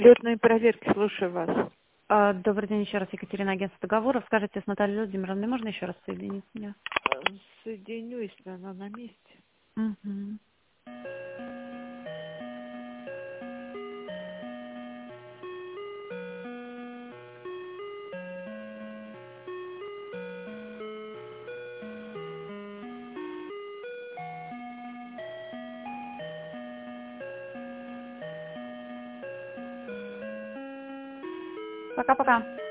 Летные проверки, слушаю вас. Добрый день еще раз, Екатерина, агентство договоров. Скажите, с Натальей Владимировной можно еще раз соединить меня? Соединю, если она на месте. Угу. Пока-пока.